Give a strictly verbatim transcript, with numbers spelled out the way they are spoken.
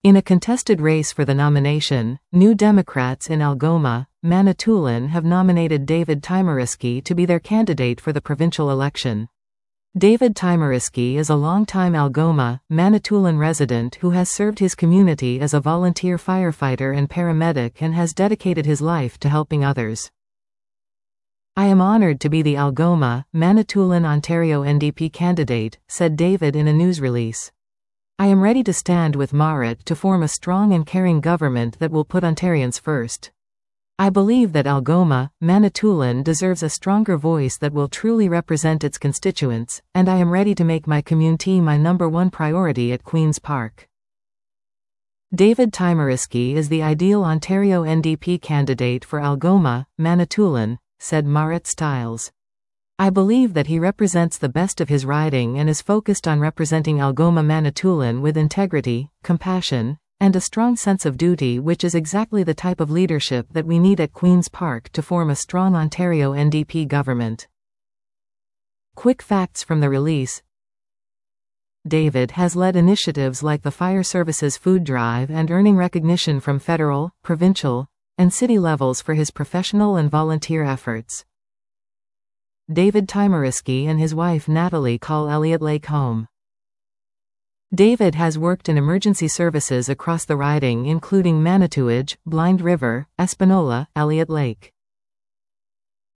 In a contested race for the nomination, New Democrats in Algoma, Manitoulin have nominated David Tymerysky to be their candidate for the provincial election. David Tymerysky is a longtime Algoma, Manitoulin resident who has served his community as a volunteer firefighter and paramedic and has dedicated his life to helping others. "I am honored to be the Algoma, Manitoulin Ontario N D P candidate," said David in a news release. "I am ready to stand with Marit to form a strong and caring government that will put Ontarians first. I believe that Algoma, Manitoulin deserves a stronger voice that will truly represent its constituents, and I am ready to make my community my number one priority at Queen's Park." David Tymerysky is the ideal Ontario N D P candidate for Algoma, Manitoulin, said Marit Stiles. "I believe that he represents the best of his riding and is focused on representing Algoma Manitoulin with integrity, compassion, and a strong sense of duty, which is exactly the type of leadership that we need at Queen's Park to form a strong Ontario N D P government." Quick facts from the release. David has led initiatives like the Fire Services Food Drive and earning recognition from federal, provincial, and city levels for his professional and volunteer efforts. David Tymerysky and his wife Natalie call Elliott Lake home. David has worked in emergency services across the riding including Manitouwadge, Blind River, Espanola, Elliott Lake.